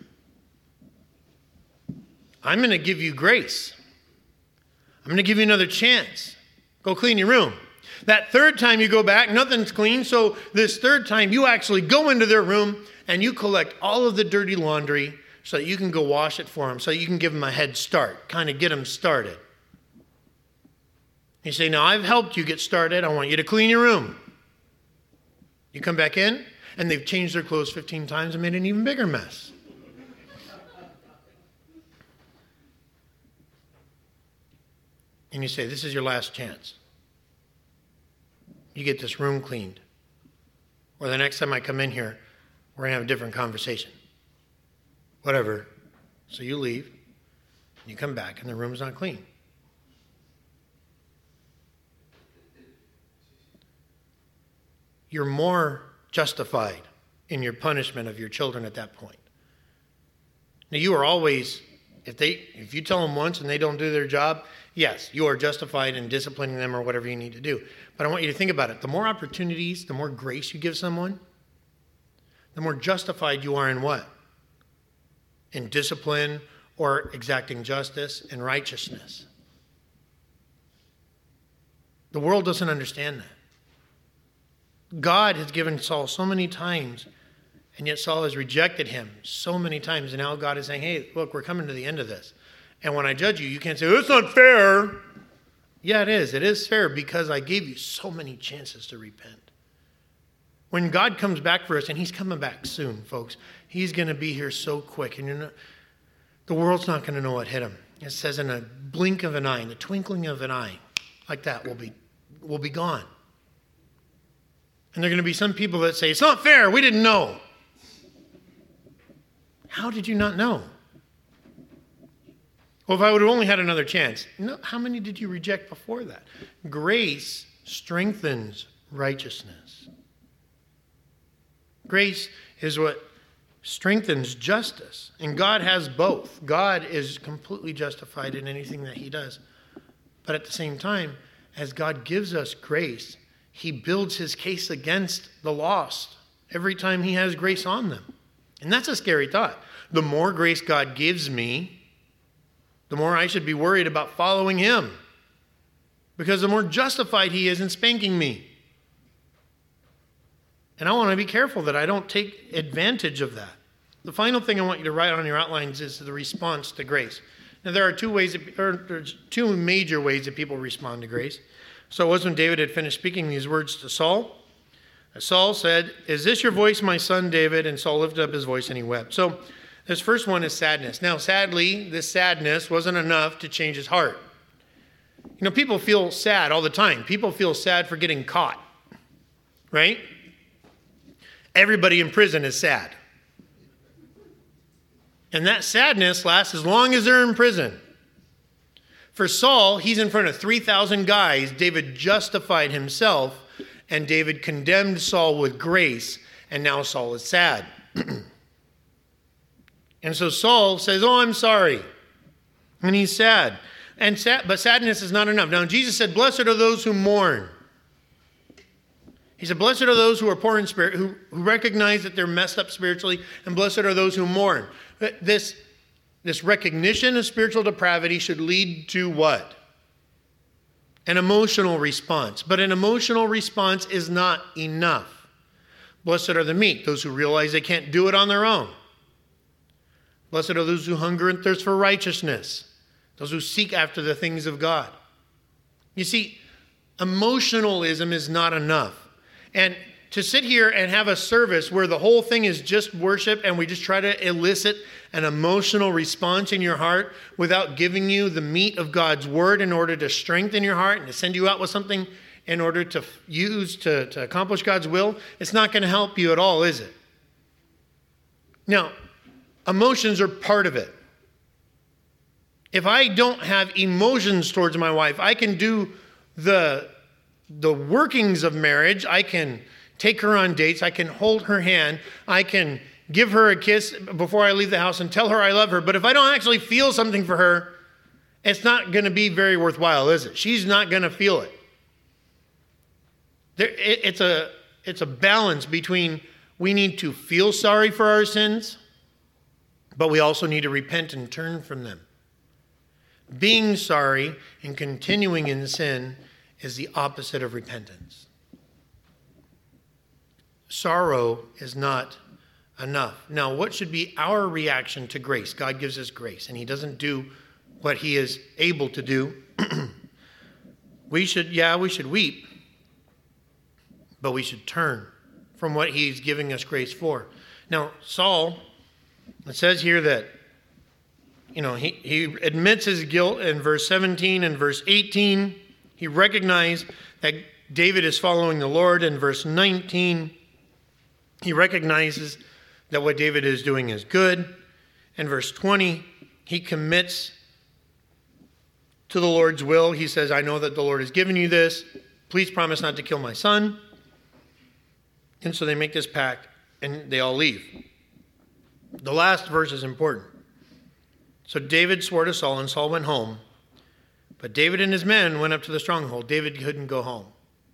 I'm going to give you grace. I'm going to give you another chance. Go clean your room. That third time you go back, nothing's clean. So this third time you actually go into their room and you collect all of the dirty laundry so that you can go wash it for them, so you can give them a head start, kind of get them started. You say, now I've helped you get started. I want you to clean your room. You come back in and they've changed their clothes 15 times and made an even bigger mess. And you say, this is your last chance. You get this room cleaned. Or the next time I come in here, we're going to have a different conversation. Whatever. So you leave, and you come back, and the room's not clean. You're more justified in your punishment of your children at that point. Now, you are always, if you tell them once and they don't do their job, yes, you are justified in disciplining them or whatever you need to do. But I want you to think about it. The more opportunities, the more grace you give someone, the more justified you are in what? In discipline or exacting justice and righteousness. The world doesn't understand that. God has given Saul so many times And yet Saul has rejected him so many times. And now God is saying, hey, look, we're coming to the end of this. And when I judge you, you can't say, it's not fair. Yeah, it is. It is fair because I gave you so many chances to repent. When God comes back for us, and he's coming back soon, folks, he's going to be here so quick. And the world's not going to know what hit him. It says in a blink of an eye, in the twinkling of an eye, like that, will be gone. And there are going to be some people that say, it's not fair, we didn't know. How did you not know? Well, if I would have only had another chance. No, how many did you reject before that? Grace strengthens righteousness. Grace is what strengthens justice. And God has both. God is completely justified in anything that he does. But at the same time, as God gives us grace, he builds his case against the lost every time he has grace on them. And that's a scary thought. The more grace God gives me, the more I should be worried about following him. Because the more justified he is in spanking me. And I want to be careful that I don't take advantage of that. The final thing I want you to write on your outlines is the response to grace. Now, there are there's two major ways that people respond to grace. So it was when David had finished speaking these words to Saul. Saul said, is this your voice, my son David? And Saul lifted up his voice and he wept. So this first one is sadness. Now, sadly, this sadness wasn't enough to change his heart. You know, people feel sad all the time. People feel sad for getting caught, right? Everybody in prison is sad. And that sadness lasts as long as they're in prison. For Saul, he's in front of 3,000 guys. David justified himself, and David condemned Saul with grace, and now Saul is sad. And so Saul says, oh, I'm sorry. And he's sad. But sadness is not enough. Now, Jesus said, blessed are those who mourn. He said, blessed are those who are poor in spirit, who recognize that they're messed up spiritually, and blessed are those who mourn. This recognition of spiritual depravity should lead to what? An emotional response. But an emotional response is not enough. Blessed are the meek, those who realize they can't do it on their own. Blessed are those who hunger and thirst for righteousness, those who seek after the things of God. You see, emotionalism is not enough. And to sit here and have a service where the whole thing is just worship and we just try to elicit an emotional response in your heart without giving you the meat of God's word in order to strengthen your heart and to send you out with something in order to use to accomplish God's will, it's not going to help you at all, is it? Now, emotions are part of it. If I don't have emotions towards my wife, I can do the workings of marriage. I can take her on dates. I can hold her hand. I can give her a kiss before I leave the house and tell her I love her. But if I don't actually feel something for her, it's not going to be very worthwhile, is it? She's not going to feel it. It's a balance between we need to feel sorry for our sins, but we also need to repent and turn from them. Being sorry and continuing in sin is the opposite of repentance. Sorrow is not enough. Now, what should be our reaction to grace? God gives us grace, and he doesn't do what he is able to do. we should weep, but we should turn from what he's giving us grace for. Now, Saul, it says here that, he admits his guilt in verse 17 and verse 18. He recognized that David is following the Lord in verse 19. He recognizes that what David is doing is good. In verse 20, he commits to the Lord's will. He says, I know that the Lord has given you this. Please promise not to kill my son. And so they make this pact and they all leave. The last verse is important. So David swore to Saul and Saul went home. But David and his men went up to the stronghold. David couldn't go home.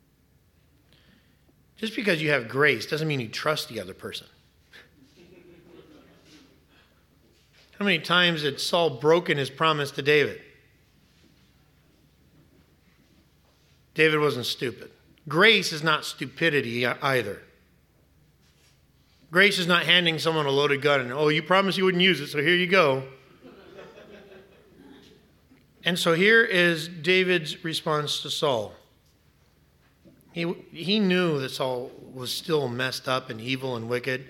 Just because you have grace doesn't mean you trust the other person. How many times had Saul broken his promise to David? David wasn't stupid. Grace is not stupidity either. Grace is not handing someone a loaded gun and, oh, you promised you wouldn't use it, so here you go. And so here is David's response to Saul. He knew that Saul was still messed up and evil and wicked.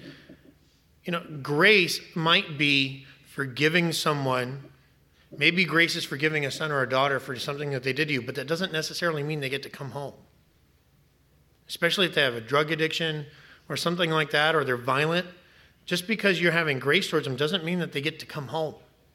Grace might be forgiving someone. Maybe grace is forgiving a son or a daughter for something that they did to you, but that doesn't necessarily mean they get to come home. Especially if they have a drug addiction or something like that, or they're violent. Just because you're having grace towards them doesn't mean that they get to come home.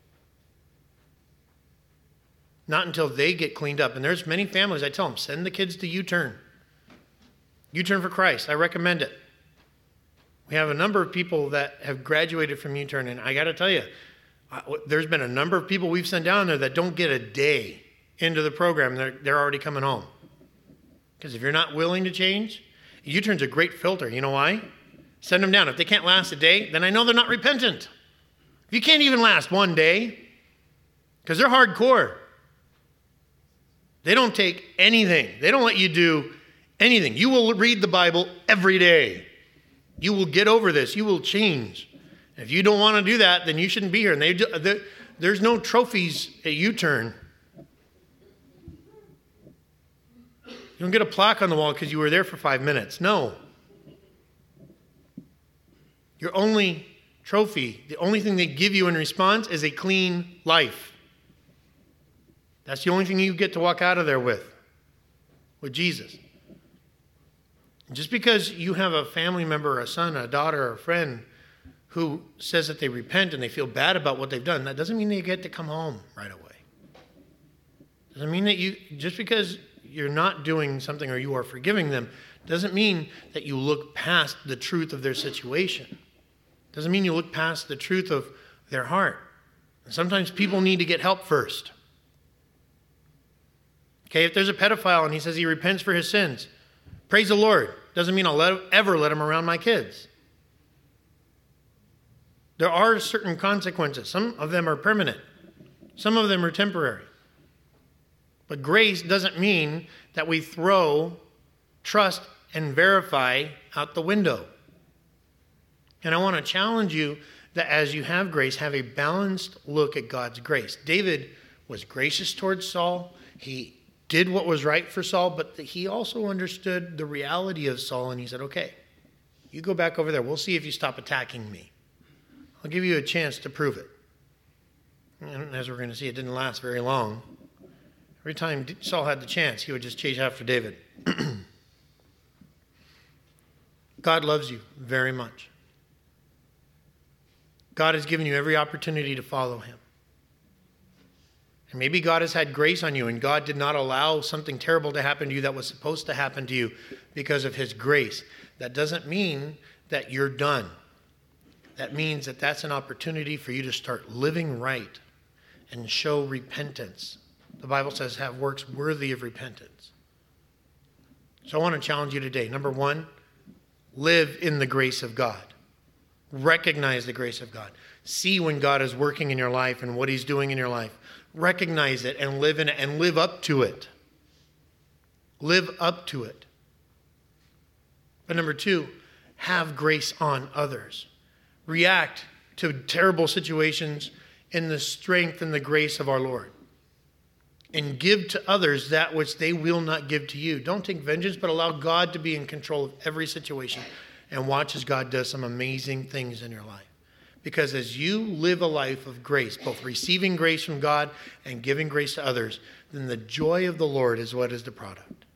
Not until they get cleaned up. And there's many families, I tell them, send the kids to U-Turn. U-Turn for Christ. I recommend it. We have a number of people that have graduated from U-Turn, and I got to tell you, there's been a number of people we've sent down there that don't get a day into the program. They're already coming home. Because if you're not willing to change, U-Turn's a great filter. You know why? Send them down. If they can't last a day, then I know they're not repentant. If you can't even last one day, because they're hardcore. They don't take anything. They don't let you do anything. You will read the Bible every day. You will get over this. You will change. If you don't want to do that, then you shouldn't be here. And there's no trophies at U-Turn. You don't get a plaque on the wall because you were there for 5 minutes. No. Your only trophy, the only thing they give you in response is a clean life. That's the only thing you get to walk out of there with Jesus. Just because you have a family member, a son, a daughter, or a friend who says that they repent and they feel bad about what they've done, that doesn't mean they get to come home right away. Doesn't mean that just because you're not doing something or you are forgiving them, doesn't mean that you look past the truth of their situation. Doesn't mean you look past the truth of their heart. And sometimes people need to get help first. Okay, if there's a pedophile and he says he repents for his sins, praise the Lord. Doesn't mean I'll ever let him around my kids. There are certain consequences. Some of them are permanent. Some of them are temporary. But grace doesn't mean that we throw trust and verify out the window. And I want to challenge you that as you have grace, have a balanced look at God's grace. David was gracious towards Saul. He did what was right for Saul, but he also understood the reality of Saul, and he said, okay, you go back over there. We'll see if you stop attacking me. I'll give you a chance to prove it. And as we're going to see, it didn't last very long. Every time Saul had the chance, he would just chase after David. God loves you very much. God has given you every opportunity to follow him. And maybe God has had grace on you and God did not allow something terrible to happen to you that was supposed to happen to you because of his grace. That doesn't mean that you're done. That means that that's an opportunity for you to start living right and show repentance. The Bible says have works worthy of repentance. So I want to challenge you today. Number one, live in the grace of God. Recognize the grace of God. See when God is working in your life and what he's doing in your life. Recognize it and live in it and live up to it. Live up to it. But number two, have grace on others. React to terrible situations in the strength and the grace of our Lord. And give to others that which they will not give to you. Don't take vengeance, but allow God to be in control of every situation. And watch as God does some amazing things in your life. Because as you live a life of grace, both receiving grace from God and giving grace to others, then the joy of the Lord is what is the product.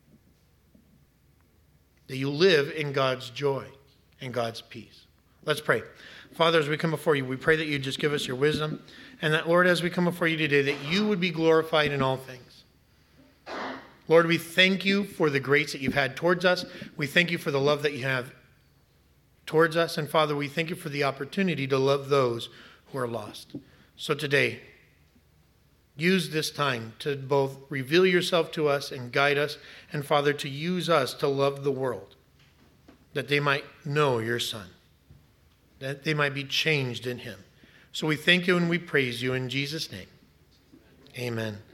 That you live in God's joy and God's peace. Let's pray. Father, as we come before you, we pray that you just give us your wisdom. And that, Lord, as we come before you today, that you would be glorified in all things. Lord, we thank you for the grace that you've had towards us. We thank you for the love that you have towards us. And Father, we thank you for the opportunity to love those who are lost. So today, use this time to both reveal yourself to us and guide us. And Father, to use us to love the world, that they might know your Son, that they might be changed in him. So we thank you and we praise you in Jesus' name. Amen.